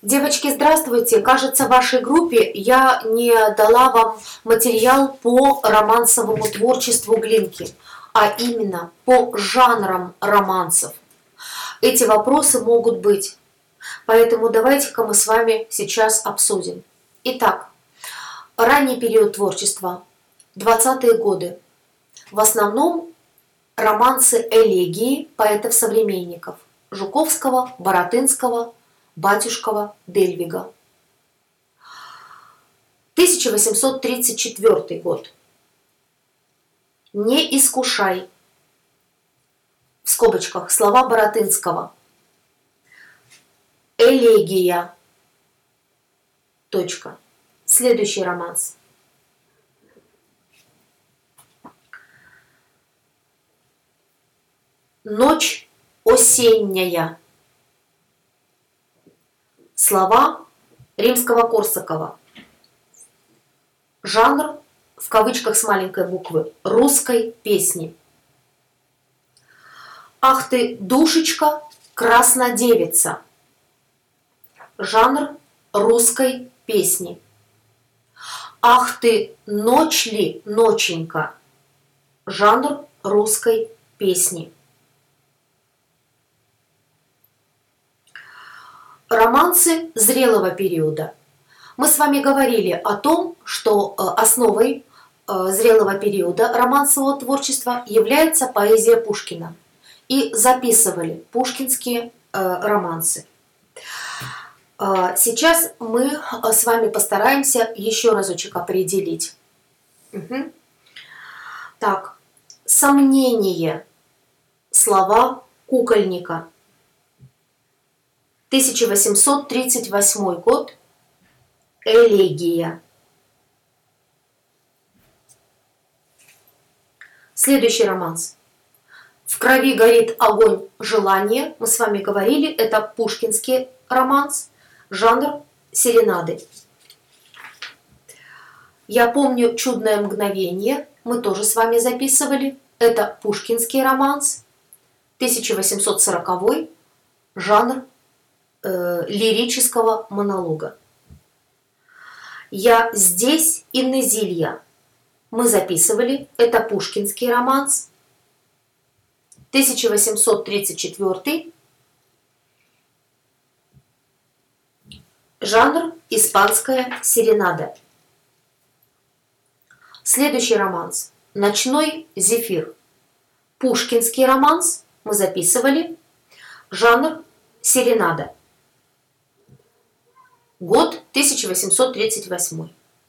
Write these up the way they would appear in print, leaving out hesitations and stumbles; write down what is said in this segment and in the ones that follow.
Девочки, здравствуйте! Кажется, в вашей группе я не дала вам материал по романсовому творчеству Глинки, а именно по жанрам романсов. Эти вопросы могут быть, поэтому давайте-ка мы с вами сейчас обсудим. Итак, ранний период творчества, 20-е годы. В основном романсы элегии поэтов-современников Жуковского, Баратынского, Батюшкова, Дельвига. 1834 год. «Не искушай», в скобочках, слова Баратынского. Элегия. Точка. Следующий романс. «Ночь осенняя». Слова Римского-Корсакова. Жанр, в кавычках с маленькой буквы, русской песни. «Ах ты, душечка, краснодевица». Жанр русской песни. «Ах ты, ночь ли, ноченька». Жанр русской песни. Романсы зрелого периода. Мы с вами говорили о том, что основой зрелого периода романсового творчества является поэзия Пушкина. И записывали пушкинские романсы. Сейчас мы с вами постараемся еще разочек определить. Так, «Сомнение». Слова Кукольника. 1838 год. Элегия. Следующий романс. «В крови горит огонь желания». Мы с вами говорили, это пушкинский романс, жанр серенады. «Я помню чудное мгновение». Мы тоже с вами записывали. Это пушкинский романс, 1840, жанр лирического монолога. «Я здесь, Иннезилья». Мы записывали, это пушкинский романс, 1834, жанр испанская серенада. Следующий романс. «Ночной зефир». Пушкинский романс, мы записывали, жанр серенада. Год 1838.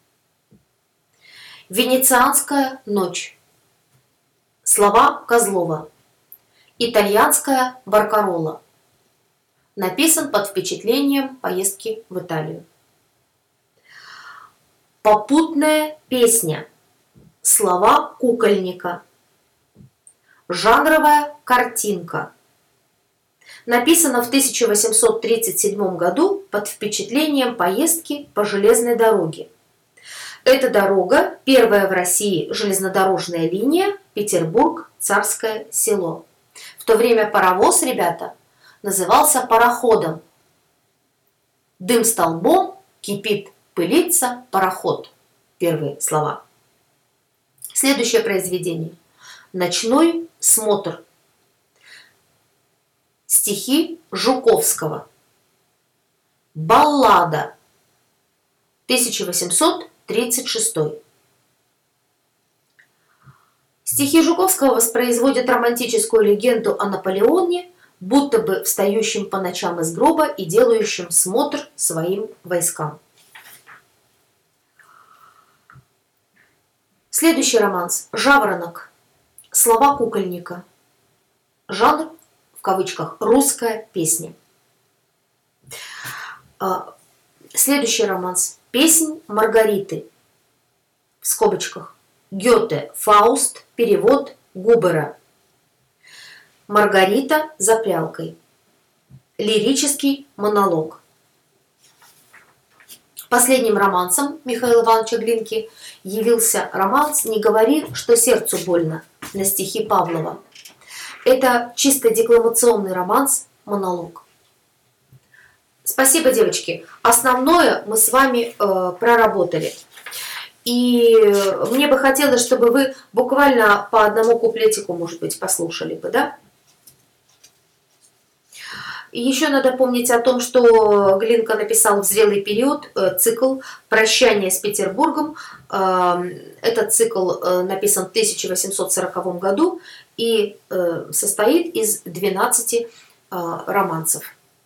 «Венецианская ночь». Слова Козлова. Итальянская баркарола. Написан под впечатлением поездки в Италию. «Попутная песня». Слова Кукольника. Жанровая картинка. Написано в 1837 году под впечатлением поездки по железной дороге. Эта дорога – первая в России железнодорожная линия Петербург-Царское Село. В то время паровоз, ребята, назывался пароходом. «Дым столбом, кипит, пылится пароход». Первые слова. Следующее произведение. «Ночной смотр». Стихи Жуковского. Баллада. 1836. Стихи Жуковского воспроизводят романтическую легенду о Наполеоне, будто бы встающем по ночам из гроба и делающем смотр своим войскам. Следующий романс. «Жаворонок». Слова Кукольника. Жанр, в кавычках, русская песня. Следующий романс. «Песнь Маргариты». В скобочках. Гёте, Фауст, перевод Губера. Маргарита за прялкой. Лирический монолог. Последним романсом Михаила Ивановича Глинки явился романс «Не говори, что сердцу больно» на стихи Павлова. Это чисто декламационный романс, монолог. Спасибо, девочки. Основное мы с вами проработали. И мне бы хотелось, чтобы вы буквально по одному куплетику, может быть, послушали бы, да? И еще надо помнить о том, что Глинка написал в зрелый период цикл «Прощание с Петербургом». Этот цикл написан в 1840 году и состоит из 12 романсов.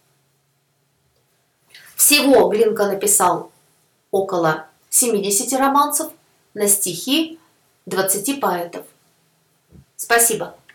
Всего Глинка написал около 70 романсов на стихи 20 поэтов. Спасибо.